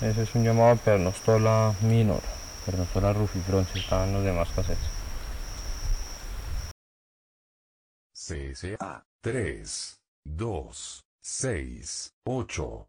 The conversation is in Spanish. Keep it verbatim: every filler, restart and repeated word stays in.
Ese es un llamado a Pernostola Minor. Pernostola rufifrons estaban los demás cassettes. C S A tres dos seis ocho